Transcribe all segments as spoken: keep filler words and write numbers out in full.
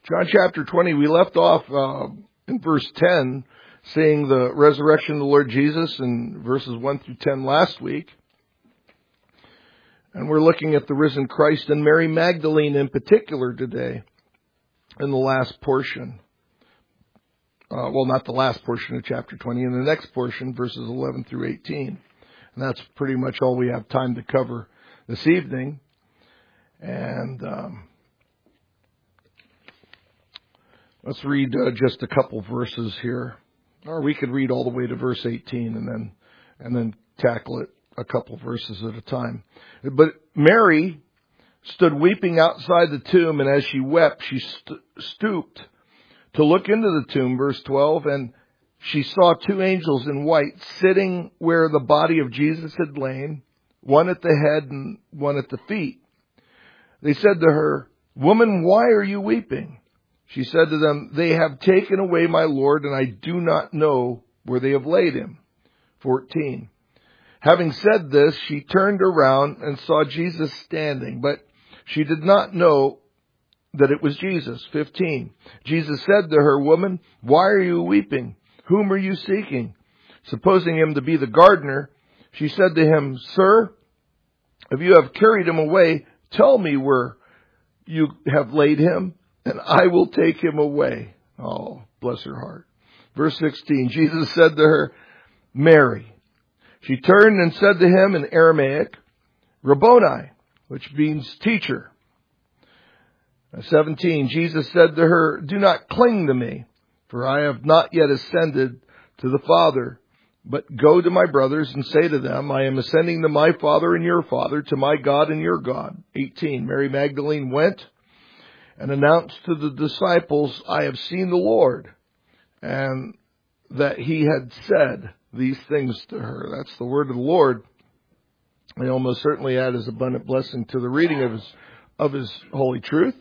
John chapter twenty, we left off uh, in verse ten, seeing the resurrection of the Lord Jesus in verses one through ten last week. And we're looking at the risen Christ and Mary Magdalene in particular today in the last portion. Uh, well, not the last portion of chapter twenty, in the next portion, verses eleven through eighteen. And that's pretty much all we have time to cover this evening. And um, let's read uh, just a couple verses here. Or we could read all the way to verse eighteen and then and then tackle it a couple verses at a time. But Mary stood weeping outside the tomb, and as she wept, she st- stooped to look into the tomb, verse twelve, and she saw two angels in white sitting where the body of Jesus had lain, one at the head and one at the feet. They said to her, "Woman, why are you weeping?" She said to them, "They have taken away my Lord, and I do not know where they have laid him." fourteen. Having said this, she turned around and saw Jesus standing, but she did not know that it was Jesus. fifteen. Jesus said to her, "Woman, why are you weeping? Whom are you seeking?" Supposing him to be the gardener, she said to him, "Sir, if you have carried him away, tell me where you have laid him, and I will take him away." Oh, bless her heart. Verse sixteen, Jesus said to her, "Mary." She turned and said to him in Aramaic, "Rabboni," which means teacher. seventeen, Jesus said to her, "Do not cling to me, for I have not yet ascended to the Father. But go to my brothers and say to them, I am ascending to my Father and your Father, to my God and your God." eighteen, Mary Magdalene went and announced to the disciples, "I have seen the Lord," and that he had said these things to her. That's the word of the Lord. May almost certainly add his abundant blessing to the reading of his of his holy truth.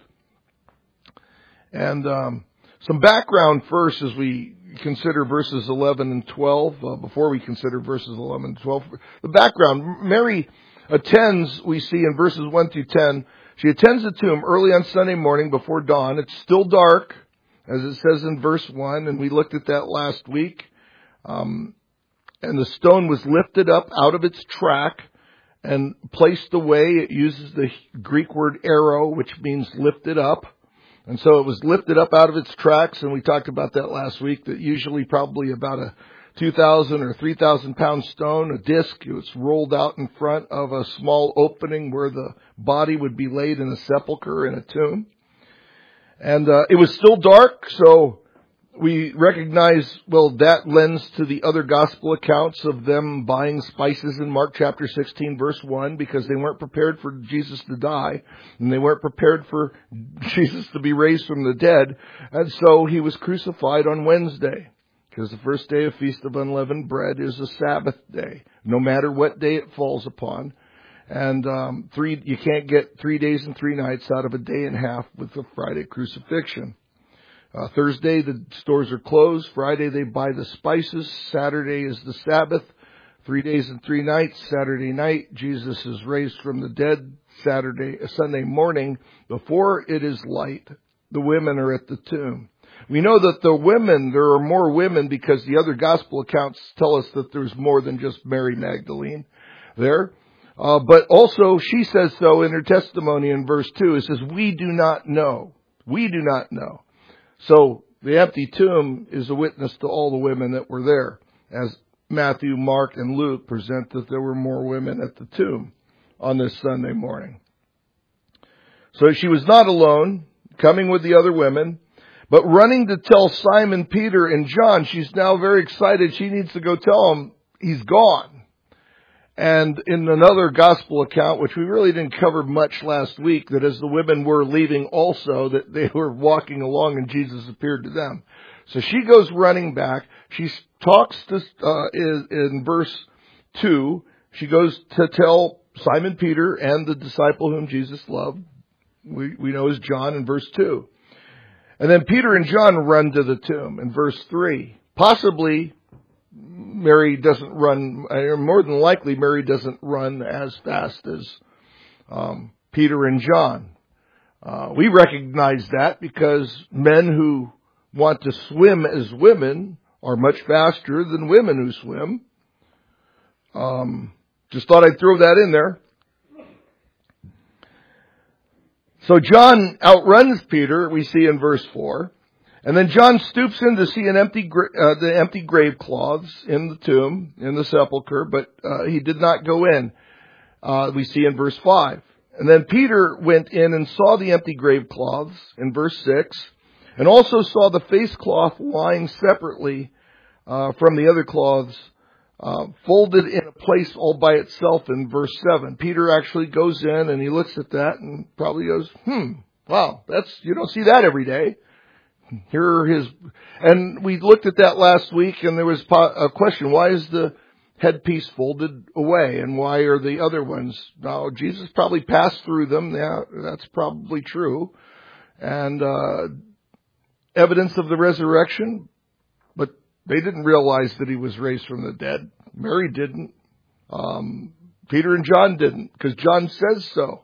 And um, some background first as we consider verses eleven and twelve. Uh, before we consider verses eleven and twelve, the background: Mary attends. We see in verses one through ten. She attends the tomb early on Sunday morning before dawn. It's still dark, as it says in verse one, and we looked at that last week. Um, and the stone was lifted up out of its track and placed away. It uses the Greek word arrow, which means lifted up. And so it was lifted up out of its tracks, and we talked about that last week, that usually probably about a two thousand or three thousand pound stone, a disc. It was rolled out in front of a small opening where the body would be laid in a sepulcher in a tomb. And uh, it was still dark, so we recognize, well, that lends to the other gospel accounts of them buying spices in Mark chapter sixteen, verse one, because they weren't prepared for Jesus to die, and they weren't prepared for Jesus to be raised from the dead. And so he was crucified on Wednesday, because the first day of Feast of Unleavened Bread is a Sabbath day, no matter what day it falls upon. And um, three, you can't get three days and three nights out of a day and a half with the Friday crucifixion. Uh, Thursday, the stores are closed. Friday, they buy the spices. Saturday is the Sabbath. Three days and three nights. Saturday night, Jesus is raised from the dead. Saturday, Sunday morning, before it is light, the women are at the tomb. We know that the women, there are more women because the other gospel accounts tell us that there's more than just Mary Magdalene there. Uh, but also, she says so in her testimony in verse two. It says, "We do not know. We do not know." So the empty tomb is a witness to all the women that were there, as Matthew, Mark, and Luke present that there were more women at the tomb on this Sunday morning. So she was not alone, coming with the other women, but running to tell Simon, Peter, and John. She's now very excited. She needs to go tell him he's gone. And in another gospel account, which we really didn't cover much last week, that as the women were leaving also, that they were walking along and Jesus appeared to them. So she goes running back. She talks to, uh, in, in verse two, she goes to tell Simon Peter and the disciple whom Jesus loved, we, we know as John, in verse two. And then Peter and John run to the tomb in verse three. Possibly Mary doesn't run, or more than likely Mary doesn't run as fast as um, Peter and John. Uh, we recognize that because men who want to swim as women are much faster than women who swim. Um, just thought I'd throw that in there. So John outruns Peter, we see in verse four. And then John stoops in to see an empty, uh, the empty grave cloths in the tomb, in the sepulcher, but uh, he did not go in. Uh, we see in verse five. And then Peter went in and saw the empty grave cloths in verse six, and also saw the face cloth lying separately uh, from the other cloths, uh, folded in a place all by itself in verse seven. Peter actually goes in and he looks at that and probably goes, hmm, wow, that's, you don't see that every day. Here are his, and we looked at that last week and there was a question, why is the headpiece folded away and why are the other ones? Now, Jesus probably passed through them. Yeah, that's probably true. And, uh, evidence of the resurrection, but they didn't realize that he was raised from the dead. Mary didn't. Um, Peter and John didn't, because John says so,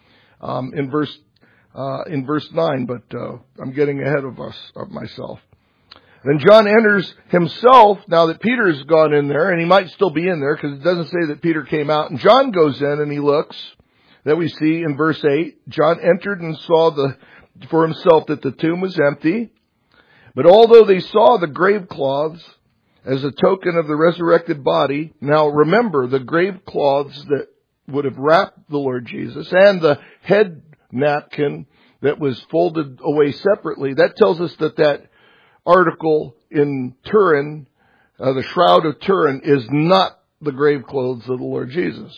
um, in verse Uh, in verse nine, but uh, I'm getting ahead of us, of myself. Then John enters himself, now that Peter's gone in there, and he might still be in there, because it doesn't say that Peter came out. And John goes in and he looks, that we see in verse eight. John entered and saw the for himself that the tomb was empty. But although they saw the grave cloths as a token of the resurrected body, now remember, the grave cloths that would have wrapped the Lord Jesus, and the head napkin that was folded away separately, that tells us that that article in Turin, uh, the Shroud of Turin, is not the grave clothes of the Lord Jesus.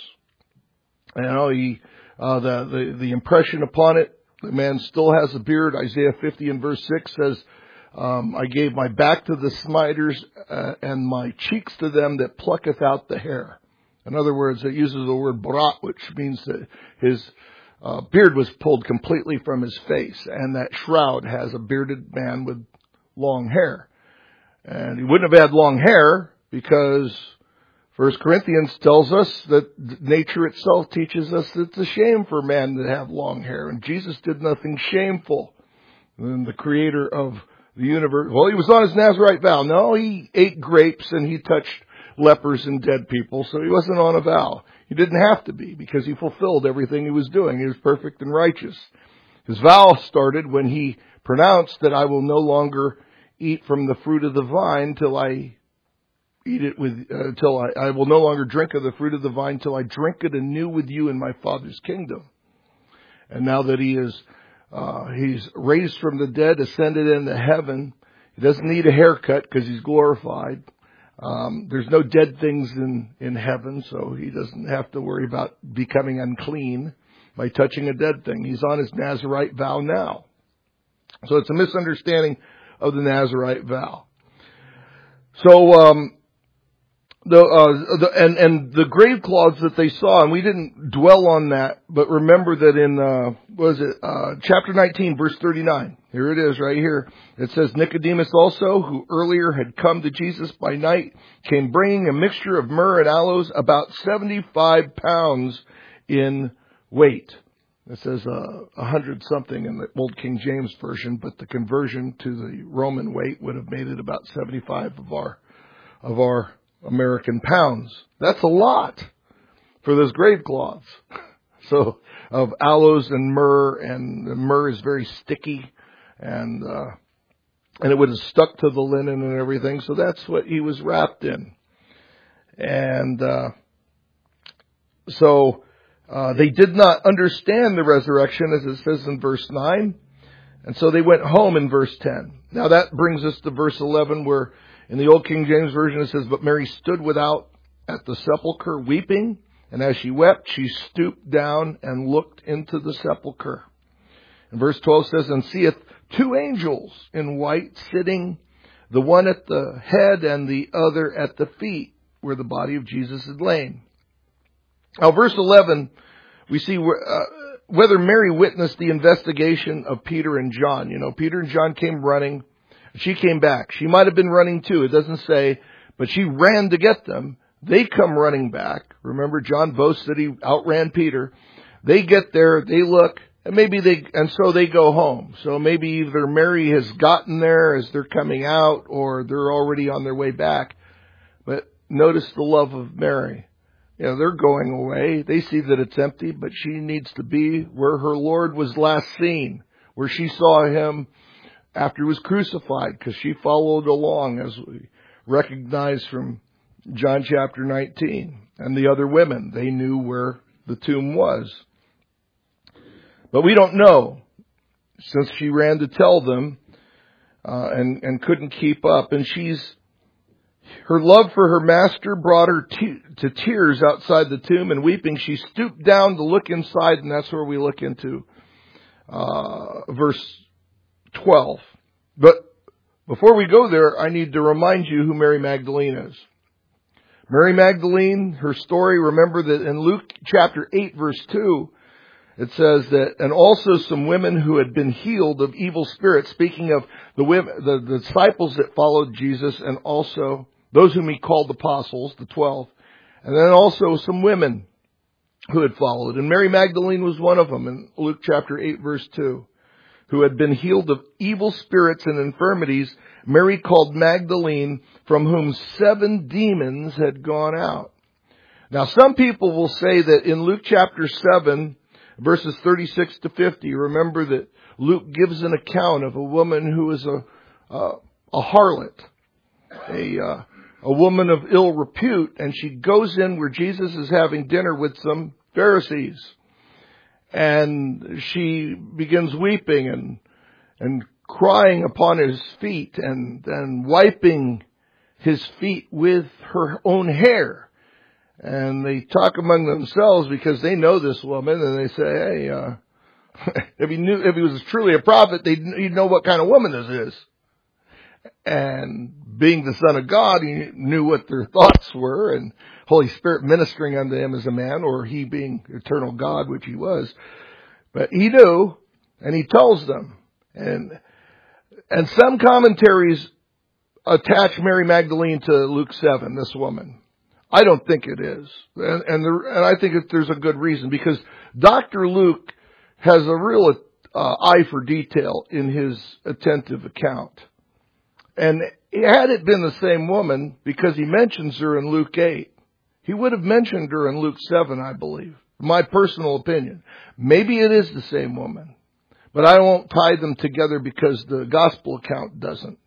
You know, he, uh, the, the, the impression upon it, the man still has a beard. Isaiah fifty and verse six says, um, I gave my back to the smiters, uh, and my cheeks to them that plucketh out the hair. In other words, it uses the word barat, which means that his Uh, beard was pulled completely from his face, and that shroud has a bearded man with long hair. And he wouldn't have had long hair because First Corinthians tells us that nature itself teaches us that it's a shame for man to have long hair, and Jesus did nothing shameful. And the creator of the universe, well, he was on his Nazarite vow. No, he ate grapes and he touched lepers and dead people, so he wasn't on a vow. He didn't have to be, because he fulfilled everything he was doing. He was perfect and righteous. His vow started when he pronounced that I will no longer eat from the fruit of the vine till I eat it with, uh, till I, I will no longer drink of the fruit of the vine till I drink it anew with you in my Father's kingdom. And now that he is, uh, he's raised from the dead, ascended into heaven, he doesn't need a haircut because he's glorified. Um, there's no dead things in, in heaven, so he doesn't have to worry about becoming unclean by touching a dead thing. He's on his Nazarite vow now. So it's a misunderstanding of the Nazarite vow. So, um, the, uh, the, and, and the grave cloths that they saw, and we didn't dwell on that, but remember that in, uh, what is it, uh, chapter nineteen, verse thirty-nine. Here it is right here. It says, Nicodemus also, who earlier had come to Jesus by night, came bringing a mixture of myrrh and aloes, about seventy-five pounds in weight. It says uh, a hundred something in the Old King James Version, but the conversion to the Roman weight would have made it about seventy-five of our, of our American pounds. That's a lot for those grave cloths. So, of aloes and myrrh, and the myrrh is very sticky, and uh, and it would have stuck to the linen and everything. So that's what he was wrapped in. And uh, so uh, they did not understand the resurrection, as it says in verse nine. And so they went home in verse ten. Now that brings us to verse eleven, where in the Old King James Version it says, But Mary stood without at the sepulchre weeping, and as she wept, she stooped down and looked into the sepulchre. And verse twelve says, And seeth two angels in white sitting, the one at the head and the other at the feet, where the body of Jesus had lain. Now verse eleven, we see where, uh, whether Mary witnessed the investigation of Peter and John. You know, Peter and John came running. She came back. She might have been running too. It doesn't say, but she ran to get them. They come running back. Remember, John boasts that he outran Peter. They get there, they look, And maybe they, and so they go home. So maybe either Mary has gotten there as they're coming out, or they're already on their way back. But notice the love of Mary. You know, they're going away. They see that it's empty, but she needs to be where her Lord was last seen, where she saw him after he was crucified, because she followed along, as we recognize from John chapter nineteen. And the other women, they knew where the tomb was. But we don't know, since she ran to tell them uh, and, and couldn't keep up. And she's, her love for her master brought her te- to tears outside the tomb, and weeping, she stooped down to look inside, and that's where we look into uh, verse twelve. But before we go there, I need to remind you who Mary Magdalene is. Mary Magdalene, her story, remember that in Luke chapter eight, verse two, it says that, and also some women who had been healed of evil spirits, speaking of the women, the, the disciples that followed Jesus, and also those whom he called apostles, the twelve, and then also some women who had followed. And Mary Magdalene was one of them in Luke chapter eight, verse two, who had been healed of evil spirits and infirmities. Mary called Magdalene, from whom seven demons had gone out. Now, some people will say that in Luke chapter seven, verses thirty-six to fifty, remember that Luke gives an account of a woman who is a uh, a harlot, a uh, a woman of ill repute, and she goes in where Jesus is having dinner with some Pharisees, and she begins weeping and and crying upon his feet, and then wiping his feet with her own hair. And they talk among themselves because they know this woman, and they say, hey, uh, if he knew, if he was truly a prophet, they'd, he'd know what kind of woman this is. And being the Son of God, he knew what their thoughts were, and Holy Spirit ministering unto him as a man, or he being eternal God, which he was. But he knew, and he tells them. And, and some commentaries attach Mary Magdalene to Luke seven, this woman. I don't think it is. And, and, the, and I think that there's a good reason, because Doctor Luke has a real uh, eye for detail in his attentive account. And had it been the same woman, because he mentions her in Luke eight, he would have mentioned her in Luke seven, I believe. My personal opinion. Maybe it is the same woman, but I won't tie them together because the gospel account doesn't.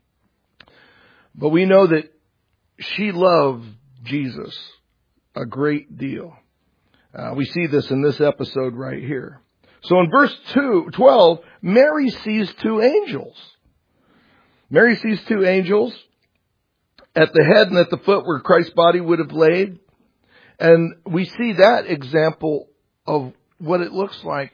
But we know that she loved Jesus a great deal. Uh, we see this in this episode right here. So in verse two, twelve, Mary sees two angels. Mary sees two angels at the head and at the foot where Christ's body would have laid. And we see that example of what it looks like.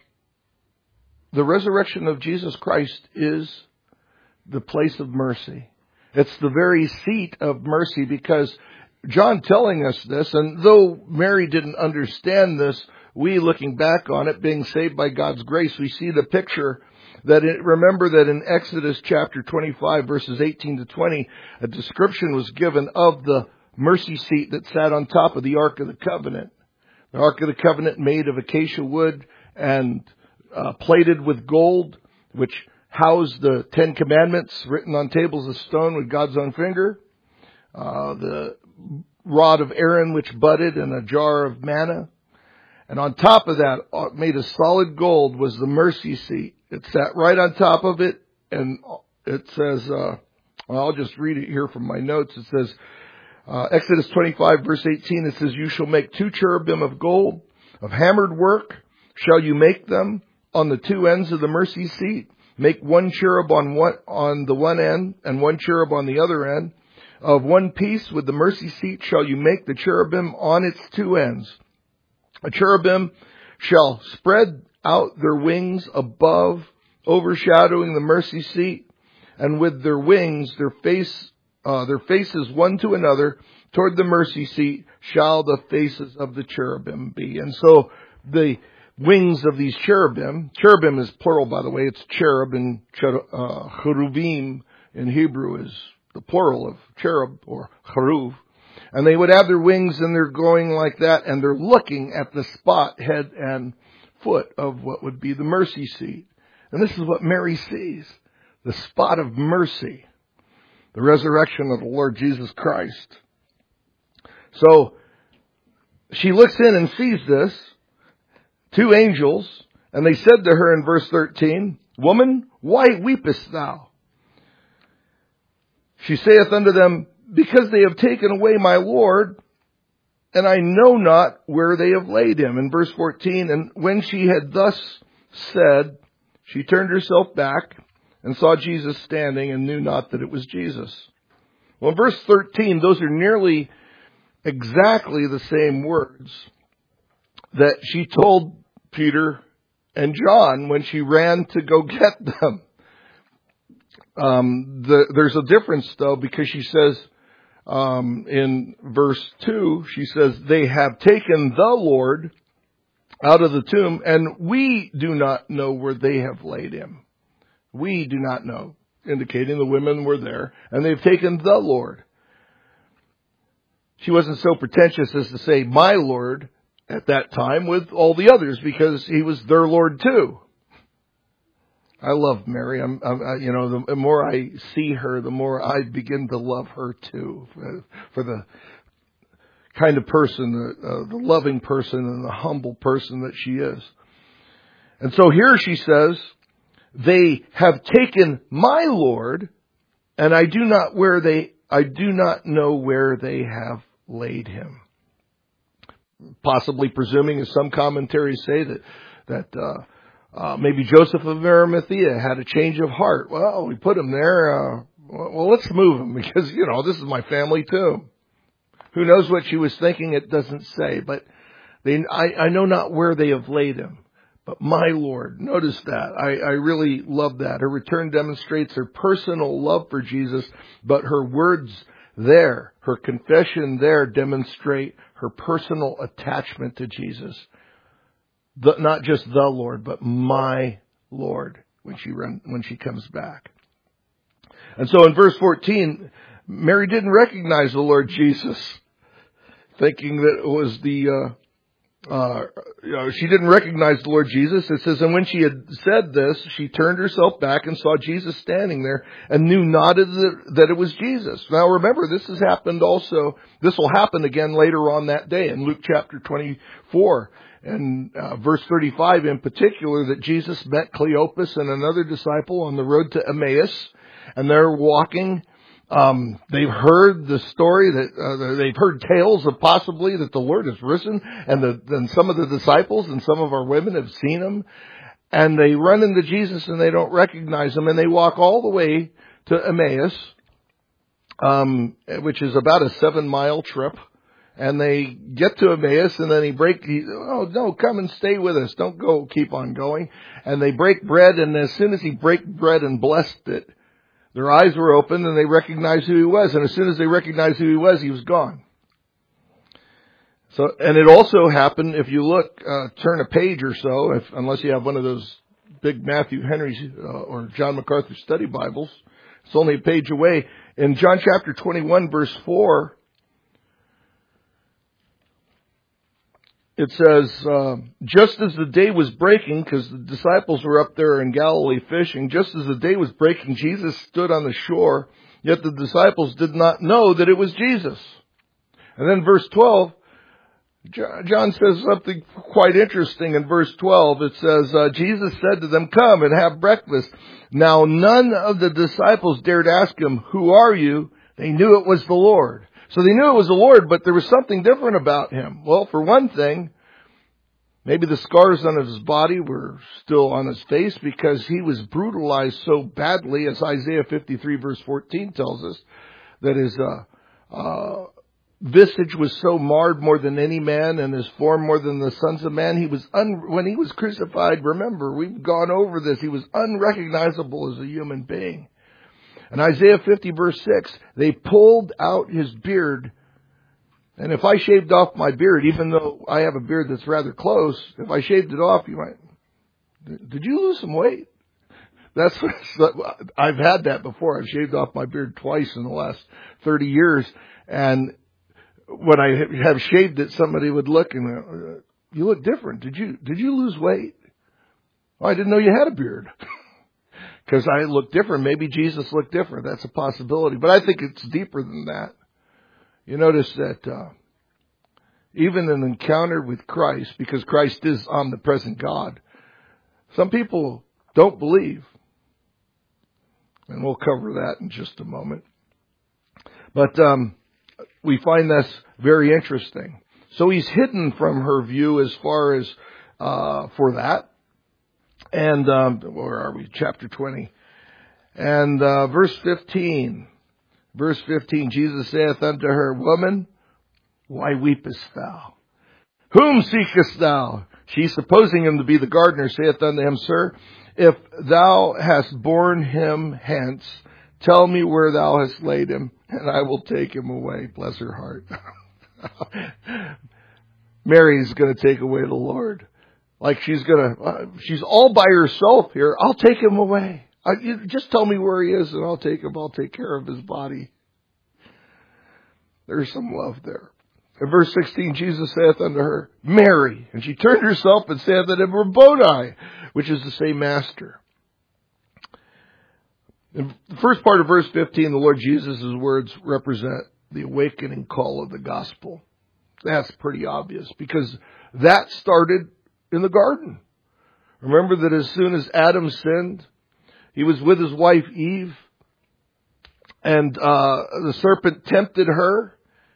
The resurrection of Jesus Christ is the place of mercy. It's the very seat of mercy, because John telling us this, and though Mary didn't understand this, we, looking back on it, being saved by God's grace, we see the picture that it, remember that in Exodus chapter twenty-five, verses eighteen to twenty, a description was given of the mercy seat that sat on top of the Ark of the Covenant. The Ark of the Covenant made of acacia wood and uh, plated with gold, which housed the Ten Commandments written on tables of stone with God's own finger. Uh, the rod of Aaron which budded, and a jar of manna. And on top of that, made of solid gold, was the mercy seat. It sat right on top of it, and it says, uh, well, I'll just read it here from my notes. It says, uh, Exodus twenty-five, verse eighteen, it says, you shall make two cherubim of gold, of hammered work shall you make them on the two ends of the mercy seat. Make one cherub on one, on the one end, and one cherub on the other end. Of one piece with the mercy seat shall you make the cherubim on its two ends. A cherubim shall spread out their wings above, overshadowing the mercy seat, and with their wings, their face, uh, their faces one to another, toward the mercy seat shall the faces of the cherubim be. And so the wings of these cherubim, cherubim is plural, by the way, it's cherub, and uh, cheruvim in Hebrew is the plural of cherub, or cheruv. And they would have their wings, and they're going like that, and they're looking at the spot, head and foot of what would be the mercy seat. And this is what Mary sees, the spot of mercy, the resurrection of the Lord Jesus Christ. So she looks in and sees this, two angels, and they said to her in verse thirteen, Woman, why weepest thou? She saith unto them, Because they have taken away my Lord, and I know not where they have laid him. In verse fourteen, and when she had thus said, she turned herself back and saw Jesus standing and knew not that it was Jesus. Well, in verse thirteen, those are nearly exactly the same words that she told Peter and John when she ran to go get them. Um, the, there's a difference, though, because she says um, in verse two, she says, They have taken the Lord out of the tomb, and we do not know where they have laid him. We do not know, indicating the women were there, and they've taken the Lord. She wasn't so pretentious as to say, my Lord, at that time with all the others, because he was their Lord too. I love Mary. I'm, I'm I, you know, the more I see her, the more I begin to love her too, for, for the kind of person, the, uh, the loving person and the humble person that she is. And so here she says, they have taken my Lord, and I do not where they, I do not know where they have laid him. Possibly presuming, as some commentaries say, that that uh, uh, maybe Joseph of Arimathea had a change of heart. Well, we put him there. Uh, well, let's move him because, you know, this is my family tomb. Who knows what she was thinking? It doesn't say. But they, I, I know not where they have laid him. But my Lord, notice that. I, I really love that. Her return demonstrates her personal love for Jesus, but her words there, her confession there, demonstrate her personal attachment to Jesus. The, not just the Lord, but my Lord when she run, when she comes back. And so in verse fourteen, Mary didn't recognize the Lord Jesus, thinking that it was the, uh, uh, you know, she didn't recognize the Lord Jesus. It says, and when she had said this, she turned herself back and saw Jesus standing there and knew not that it was Jesus. Now remember, this has happened also, this will happen again later on that day in Luke chapter twenty-four and uh, verse thirty-five in particular, that Jesus met Cleopas and another disciple on the road to Emmaus, and they're walking. Um, they've heard the story that, uh, they've heard tales of possibly that the Lord has risen, and the, and some of the disciples and some of our women have seen him, and they run into Jesus and they don't recognize him, and they walk all the way to Emmaus, um, which is about a seven mile trip, and they get to Emmaus, and then he break, he, oh no, come and stay with us, don't go, keep on going, and they break bread, and as soon as he break bread and blessed it, their eyes were opened and they recognized who he was. And as soon as they recognized who he was, he was gone. So, and it also happened, if you look, uh, turn a page or so, if, unless you have one of those big Matthew Henry's uh, or John MacArthur study Bibles, it's only a page away. In John chapter twenty-one, verse four, it says, uh, just as the day was breaking, because the disciples were up there in Galilee fishing, just as the day was breaking, Jesus stood on the shore, yet the disciples did not know that it was Jesus. And then verse twelve, John says something quite interesting in verse twelve. It says, uh, Jesus said to them, come and have breakfast. Now none of the disciples dared ask him, who are you? They knew it was the Lord. So they knew it was the Lord, but there was something different about him. Well, for one thing, maybe the scars on his body were still on his face because he was brutalized so badly, as Isaiah fifty-three verse fourteen tells us, that his uh, uh, visage was so marred more than any man and his form more than the sons of man. He was un- when he was crucified, remember, we've gone over this, he was unrecognizable as a human being. In Isaiah fifty verse six, they pulled out his beard. And if I shaved off my beard, even though I have a beard that's rather close, if I shaved it off, you might, did you lose some weight? That's what, I've had that before. I've shaved off my beard twice in the last thirty years. And when I have shaved it, somebody would look and, you look different. Did you, did you lose weight? Oh, I didn't know you had a beard. Because I look different. Maybe Jesus looked different. That's a possibility. But I think it's deeper than that. You notice that uh, even an encounter with Christ, because Christ is omnipresent God, some people don't believe. And we'll cover that in just a moment. But um, we find this very interesting. So he's hidden from her view as far as uh, for that. And um, where are we? Chapter twenty. And uh, verse fifteen. Verse fifteen, Jesus saith unto her, Woman, why weepest thou? Whom seekest thou? She, supposing him to be the gardener, saith unto him, Sir, if thou hast borne him hence, tell me where thou hast laid him, and I will take him away. Bless her heart. Mary's going to take away the Lord. Like she's going to, uh, she's all by herself here. I'll take him away. I, you just tell me where he is and I'll take him. I'll take care of his body. There's some love there. In verse sixteen, Jesus saith unto her, Mary. And she turned herself and saith unto him, Rabboni, which is to say, Master. In the first part of verse fifteen, the Lord Jesus' words represent the awakening call of the gospel. That's pretty obvious because that started in the garden. Remember that as soon as Adam sinned, he was with his wife Eve, and uh, the serpent tempted her,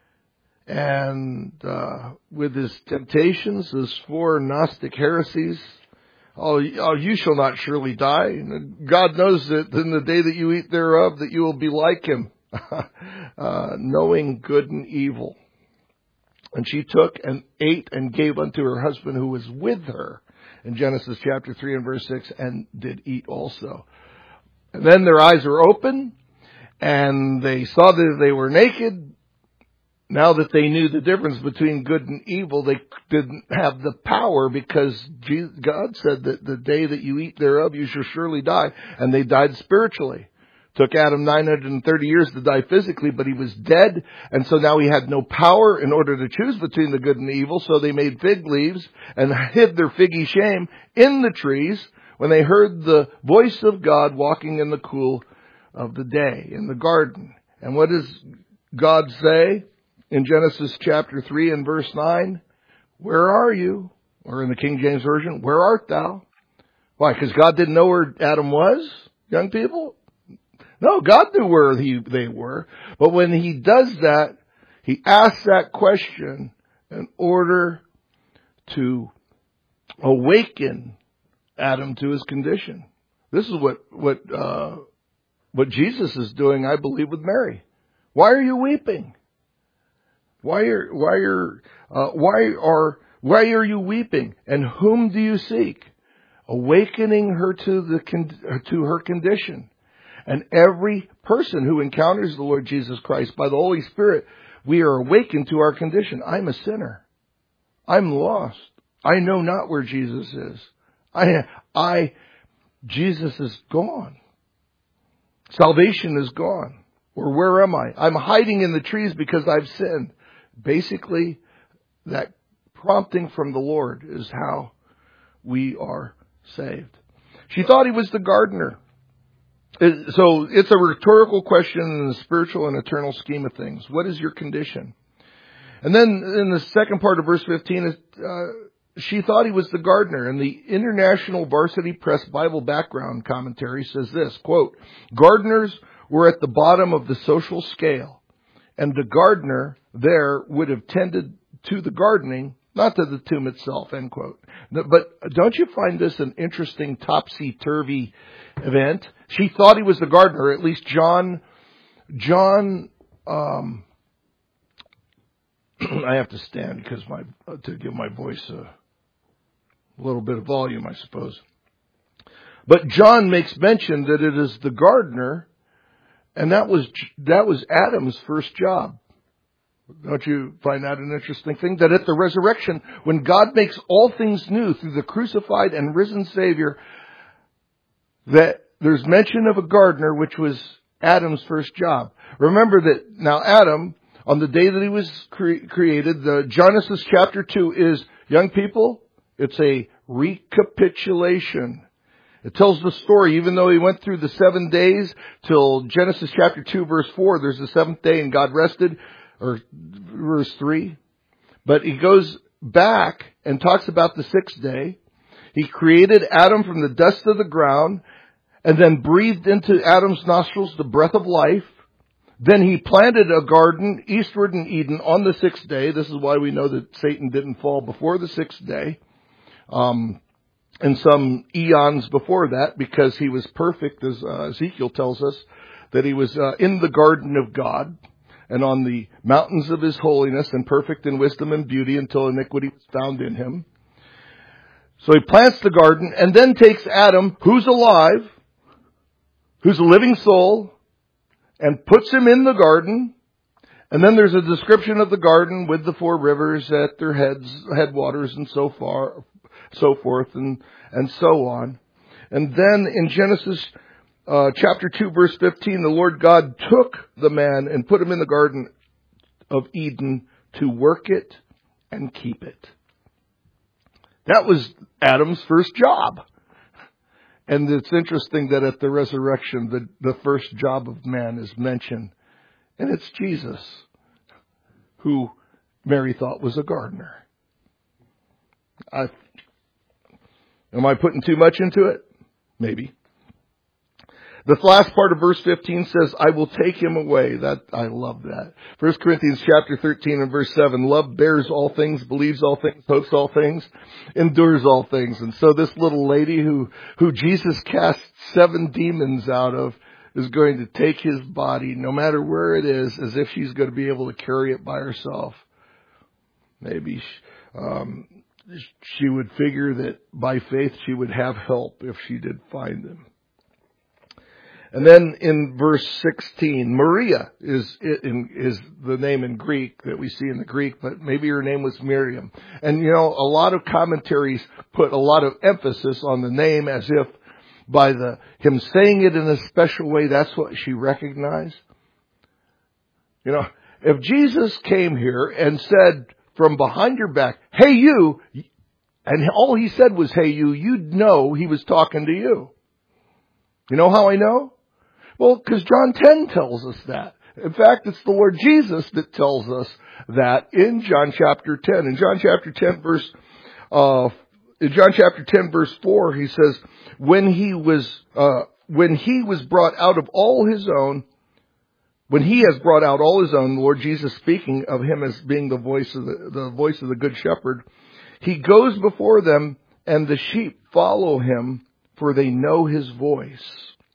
and uh, with his temptations, his four Gnostic heresies, oh, oh, you shall not surely die. And God knows that in the day that you eat thereof, that you will be like him, uh, knowing good and evil. And she took and ate and gave unto her husband who was with her, in Genesis chapter three and verse six, and did eat also. And then their eyes were open, and they saw that they were naked. Now that they knew the difference between good and evil, they didn't have the power because God said that the day that you eat thereof, you shall surely die. And they died spiritually. Took Adam nine hundred thirty years to die physically, but he was dead. And so now he had no power in order to choose between the good and the evil. So they made fig leaves and hid their figgy shame in the trees when they heard the voice of God walking in the cool of the day in the garden. And what does God say in Genesis chapter three and verse nine? Where are you? Or in the King James Version, where art thou? Why? Because God didn't know where Adam was, young people? No, God knew where he, they were. But when he does that, he asks that question in order to awaken Adam to his condition. This is what what uh, what Jesus is doing, I believe, with Mary. Why are you weeping? Why are why are uh, why are why are you weeping? And whom do you seek? Awakening her to the to her condition. And every person who encounters the Lord Jesus Christ by the Holy Spirit, we are awakened to our condition. I'm a sinner. I'm lost. I know not where Jesus is. I, I, Jesus is gone. Salvation is gone. Or where am I? I'm hiding in the trees because I've sinned. Basically, that prompting from the Lord is how we are saved. She thought he was the gardener. So it's a rhetorical question in the spiritual and eternal scheme of things. What is your condition? And then in the second part of verse fifteen, uh, she thought he was the gardener. And the International Varsity Press Bible Background Commentary says this, quote, gardeners were at the bottom of the social scale, and the gardener there would have tended to the gardening, not to the tomb itself, end quote. But don't you find this an interesting topsy-turvy event? She thought he was the gardener, at least John, John, um, I have to stand because my, to give my voice a little bit of volume, I suppose. But John makes mention that it is the gardener, and that was, that was Adam's first job. Don't you find that an interesting thing? That at the resurrection, when God makes all things new through the crucified and risen Savior, that there's mention of a gardener, which was Adam's first job. Remember that now Adam, on the day that he was cre- created, the Genesis chapter two is Young people, it's a recapitulation. It tells the story, even though he went through the seven days till Genesis chapter two, verse four, there's the seventh day and God rested, or verse three. But he goes back and talks about the sixth day. He created Adam from the dust of the ground and then breathed into Adam's nostrils the breath of life. Then he planted a garden eastward in Eden on the sixth day. This is why we know that Satan didn't fall before the sixth day. Um, and some eons before that, because he was perfect, as uh, Ezekiel tells us, that he was uh, in the garden of God and on the mountains of his holiness and perfect in wisdom and beauty until iniquity was found in him. So he plants the garden and then takes Adam, who's alive, who's a living soul, and puts him in the garden. And then there's a description of the garden with the four rivers at their heads, headwaters and so far, so forth and, and so on. And then in Genesis uh, chapter two, verse fifteen, the Lord God took the man and put him in the garden of Eden to work it and keep it. That was Adam's first job. And it's interesting that at the resurrection, the, the first job of man is mentioned. And it's Jesus, who Mary thought was a gardener. I, am I putting too much into it? Maybe. The last part of verse fifteen says, I will take him away. That, I love that. First Corinthians chapter thirteen and verse seven, love bears all things, believes all things, hopes all things, endures all things. And so this little lady who, who Jesus cast seven demons out of is going to take his body, no matter where it is, as if she's going to be able to carry it by herself. Maybe um, she would figure that by faith she would have help if she did find him. And then in verse sixteen, Maria is is the name in Greek that we see in the Greek, but maybe her name was Miriam. And you know, a lot of commentaries put a lot of emphasis on the name as if by the him saying it in a special way, that's what she recognized. You know, if Jesus came here and said from behind your back, hey you, and all he said was hey you, you'd know he was talking to you. You know how I know? Well, because John ten tells us that. In fact, it's the Lord Jesus that tells us that in John chapter ten. In John chapter ten, verse uh, in John chapter ten, verse four, he says, "When he was uh, when he was brought out of all his own, when he has brought out all his own, the Lord Jesus speaking of him as being the voice of the, the voice of the good shepherd, he goes before them, and the sheep follow him, for they know his voice."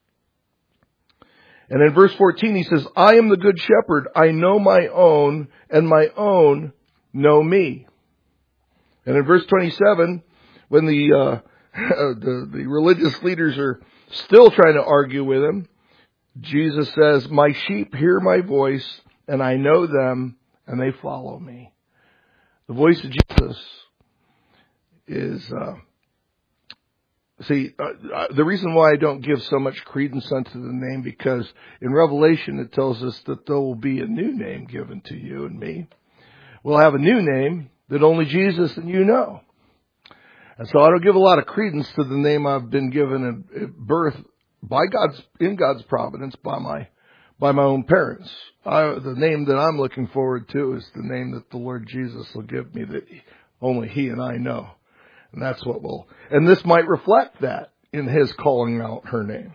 And in verse fourteen, he says, I am the good shepherd. I know my own, and my own know me. And in verse twenty-seven, when the, uh, the, the religious leaders are still trying to argue with him, Jesus says, my sheep hear my voice, and I know them, and they follow me. The voice of Jesus is... Uh, See, uh, the reason why I don't give so much credence unto the name, because in Revelation it tells us that there will be a new name given to you and me. We'll have a new name that only Jesus and you know. And so I don't give a lot of credence to the name I've been given at birth by God's, in God's providence, by my, by my own parents. I, the name that I'm looking forward to is the name that the Lord Jesus will give me that only He and I know. And that's what will, and this might reflect that in his calling out her name.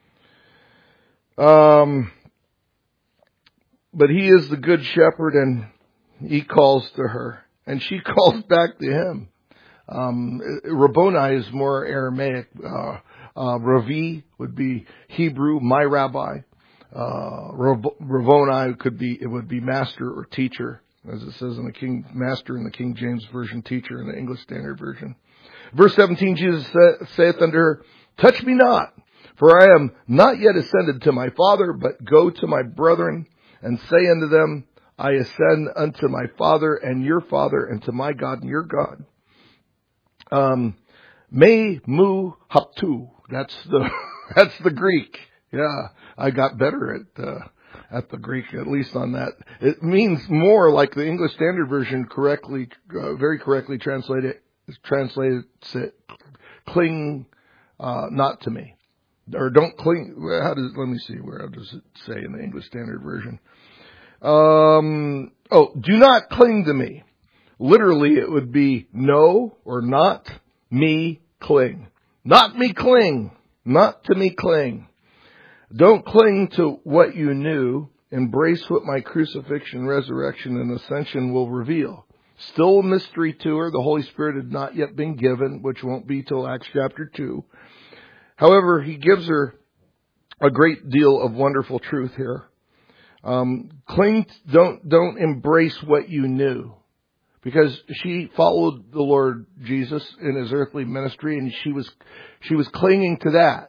Um, but he is the good shepherd, and he calls to her, and she calls back to him. Um, Rabboni is more Aramaic. Uh, uh, Ravi would be Hebrew, my rabbi. Uh, Rabboni could be, it would be master or teacher, as it says in the King, master in the King James Version, teacher in the English Standard Version. Verse seventeen, Jesus saith unto her, touch me not, for I am not yet ascended to my Father, but go to my brethren, and say unto them, I ascend unto my Father and your Father, and to my God and your God. Um, me mu haptu. That's the, that's the Greek. Yeah, I got better at, uh, at the Greek, at least on that. It means more, like the English Standard Version correctly, uh, very correctly translated, translates it, cling uh, not to me. Or don't cling, how does, let me see, where does it say in the English Standard Version? Um, oh, do not cling to me. Literally, it would be no or not me cling. Not me cling. Not to me cling. Don't cling to what you knew. Embrace what my crucifixion, resurrection, and ascension will reveal. Still a mystery to her. The Holy Spirit had not yet been given, which won't be till Acts chapter two. However, he gives her a great deal of wonderful truth here. Um, cling, don't, don't embrace what you knew. Because she followed the Lord Jesus in his earthly ministry, and she was, she was clinging to that.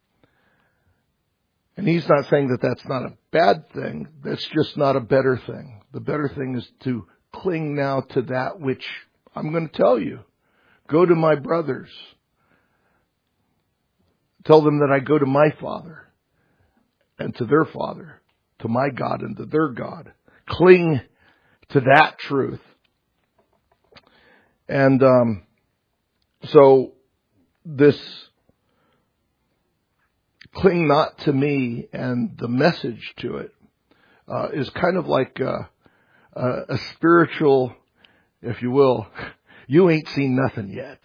And he's not saying that that's not a bad thing. That's just not a better thing. The better thing is to cling now to that which I'm going to tell you. Go to my brothers. Tell them that I go to my Father and to their Father, to my God and to their God. Cling to that truth. And um, so this cling not to me and the message to it uh, is kind of like a, a, a spiritual, if you will, you ain't seen nothing yet.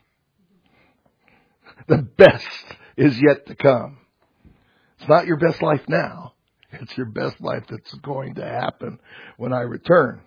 The best is yet to come. It's not your best life now. It's your best life that's going to happen when I return.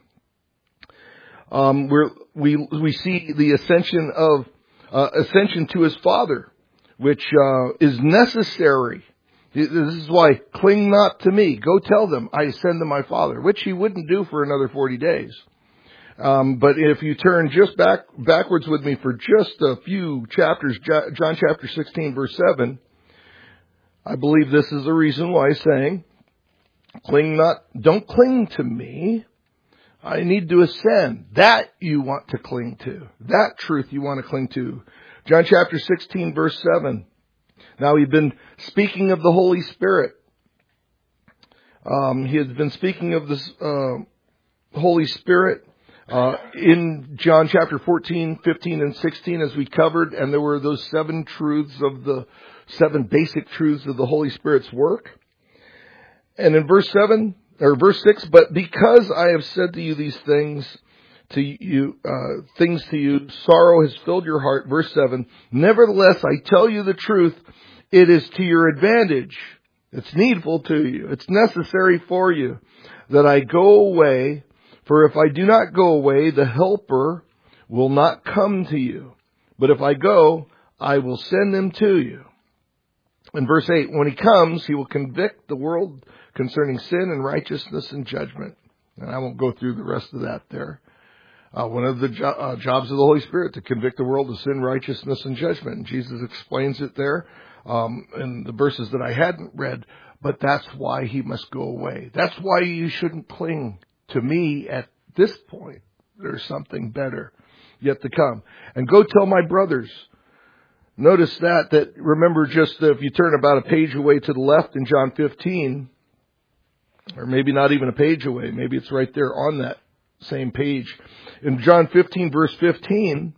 Um, we're, we we see the ascension of uh, ascension to his Father, which uh, is necessary. This is why cling not to me. Go tell them I ascend to my Father, which he wouldn't do for another forty days. Um, but if you turn just back backwards with me for just a few chapters, John chapter sixteen, verse seven, I believe this is the reason why he's saying, cling not, don't cling to me. I need to ascend. That you want to cling to. That truth you want to cling to. John chapter sixteen, verse seven. Now he'd been speaking of the Holy Spirit. Um, he had been speaking of this uh, Holy Spirit uh, in John chapter fourteen, fifteen, and sixteen, as we covered. And there were those seven truths of the seven basic truths of the Holy Spirit's work. And in verse seven, or verse six, but because I have said to you these things to you, uh, things to you, sorrow has filled your heart. Verse seven, nevertheless, I tell you the truth. It is to your advantage. It's needful to you. It's necessary for you that I go away. For if I do not go away, the Helper will not come to you. But if I go, I will send him to you. In verse eight, when he comes, he will convict the world concerning sin and righteousness and judgment. And I won't go through the rest of that there. Uh, one of the jo- uh, jobs of the Holy Spirit, to convict the world of sin, righteousness, and judgment. And Jesus explains it there um, in the verses that I hadn't read. But that's why he must go away. That's why you shouldn't cling to me at this point. There's something better yet to come. And go tell my brothers. Notice that, that remember just if you turn about a page away to the left in John fifteen, or maybe not even a page away, maybe it's right there on that same page. In John fifteen, verse fifteen,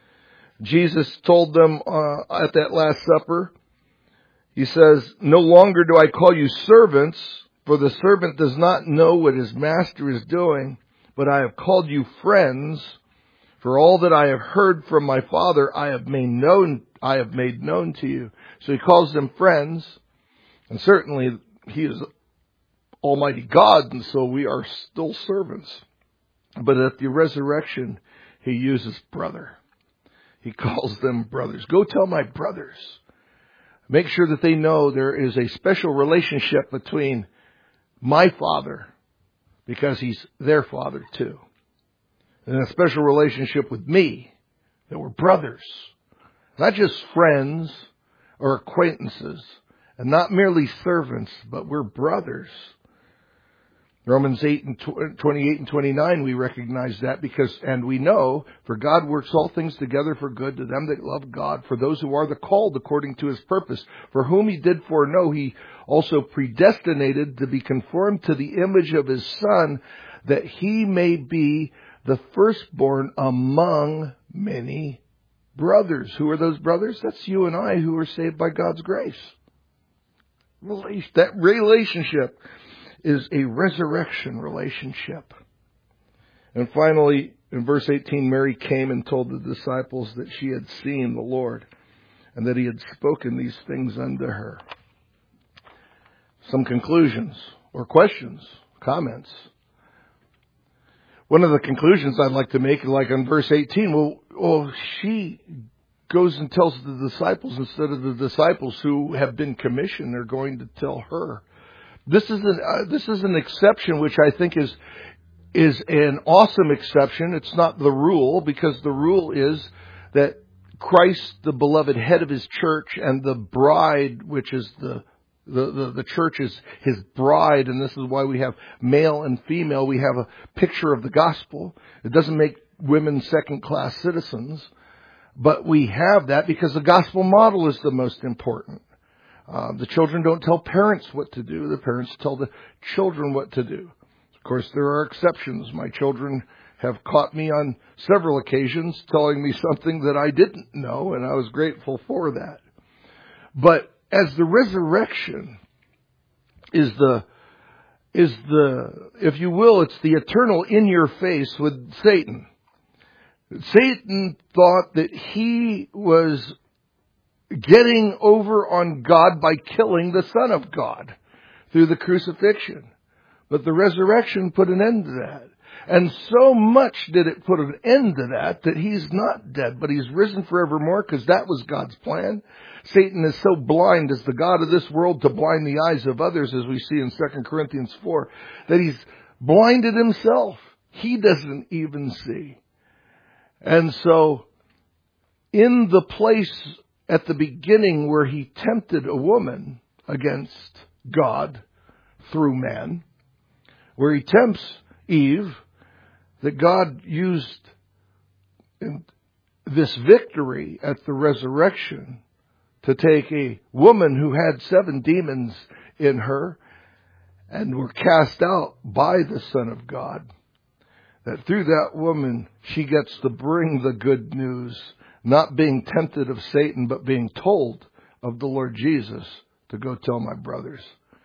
Jesus told them uh, at that Last Supper, he says, no longer do I call you servants, for the servant does not know what his master is doing, but I have called you friends. For all that I have heard from my Father, I have made known, I have made known to you. So he calls them friends, and certainly he is Almighty God, and so we are still servants. But at the resurrection, he uses brother. He calls them brothers. Go tell my brothers. Make sure that they know there is a special relationship between my Father, because he's their Father too. And a special relationship with me, that we're brothers. Not just friends or acquaintances, and not merely servants, but we're brothers. Romans eight and twenty-eight and twenty-nine, we recognize that because, and we know, for God works all things together for good to them that love God, for those who are the called according to his purpose, for whom he did foreknow, he also predestinated to be conformed to the image of his Son, that he may be the firstborn among many brothers. Who are those brothers? That's you and I who are saved by God's grace. That relationship is a resurrection relationship. And finally, in verse eighteen, Mary came and told the disciples that she had seen the Lord and that he had spoken these things unto her. Some conclusions or questions, comments. One of the conclusions I'd like to make, like on verse eighteen, well, well, she goes and tells the disciples instead of the disciples who have been commissioned. They're going to tell her. This is an uh, this is an exception, which I think is is an awesome exception. It's not the rule, because the rule is that Christ, the beloved head of his church, and the bride, which is the the the, the church, is his bride, and this is why we have male and female. We have a picture of the gospel. It doesn't make women second-class citizens, but we have that because the gospel model is the most important. Uh, the children don't tell parents what to do. The parents tell the children what to do. Of course, there are exceptions. My children have caught me on several occasions telling me something that I didn't know, and I was grateful for that. But as the resurrection is the, is the, if you will, it's the eternal in your face with Satan. Satan thought that he was getting over on God by killing the Son of God through the crucifixion. But the resurrection put an end to that. And so much did it put an end to that that he's not dead, but he's risen forevermore, because that was God's plan. Satan is so blind as the god of this world to blind the eyes of others, as we see in Second Corinthians four, that he's blinded himself. He doesn't even see. And so, in the place at the beginning where he tempted a woman against God through man, where he tempts Eve, that God used this victory at the resurrection to take a woman who had seven demons in her and were cast out by the Son of God, that through that woman she gets to bring the good news, not being tempted of Satan, but being told of the Lord Jesus to go tell my brothers.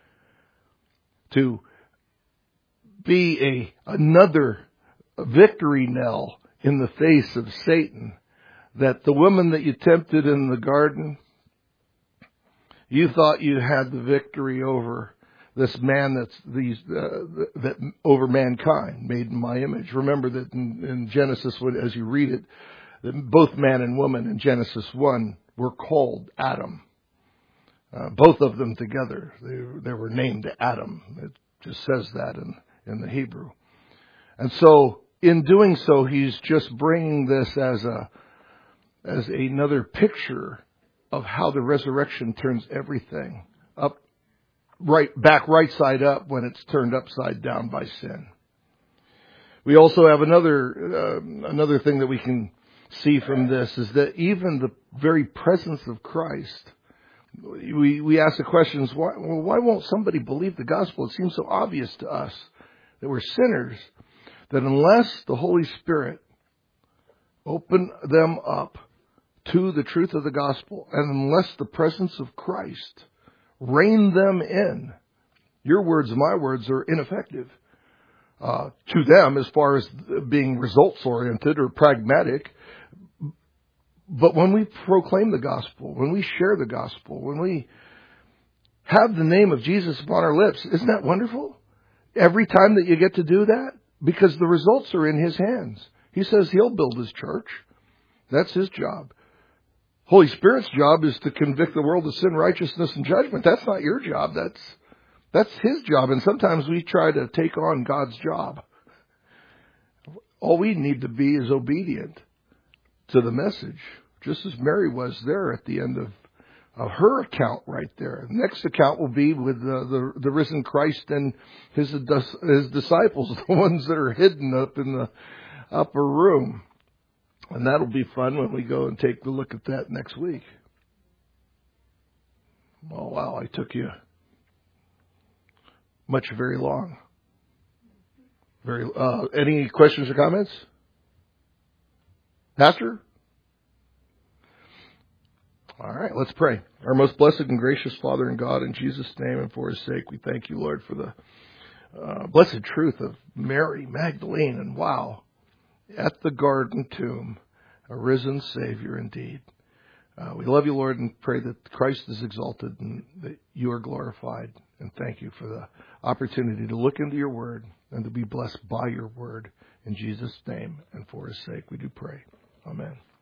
To be a another victory knell in the face of Satan, that the woman that you tempted in the garden, you thought you had the victory over this man that's these uh, that over mankind, made in my image. Remember that in, in Genesis, as you read it, that both man and woman in Genesis one were called Adam. Uh, both of them together, they, they were named Adam. It just says that in, in the Hebrew. And so, in doing so, he's just bringing this as a as another picture of how the resurrection turns everything up, right back right side up when it's turned upside down by sin. We also have another uh, another thing that we can see from this is that even the very presence of Christ, we we ask the questions, why, well, why won't somebody believe the gospel? It seems so obvious to us that we're sinners, that unless the Holy Spirit open them up to the truth of the gospel, and unless the presence of Christ rein them in, your words, my words, are ineffective uh, to them as far as being results-oriented or pragmatic. But when we proclaim the gospel, when we share the gospel, when we have the name of Jesus upon our lips, isn't that wonderful? Every time that you get to do that, because the results are in his hands. He says he'll build his church. That's his job. Holy Spirit's job is to convict the world of sin, righteousness, and judgment. That's not your job. That's that's his job. And sometimes we try to take on God's job. All we need to be is obedient to the message, just as Mary was there at the end of uh, her account right there. The next account will be with the, the, the risen Christ and his, his disciples, the ones that are hidden up in the upper room. And that'll be fun when we go and take a look at that next week. Oh, wow, I took you much very long. Very. Uh, any questions or comments? Pastor? All right, let's pray. Our most blessed and gracious Father in God, in Jesus' name and for His sake, we thank you, Lord, for the uh, blessed truth of Mary Magdalene. And wow, at the garden tomb, a risen Savior indeed. Uh, we love you, Lord, and pray that Christ is exalted and that you are glorified. And thank you for the opportunity to look into your word and to be blessed by your word. In Jesus' name and for His sake, we do pray. Amen.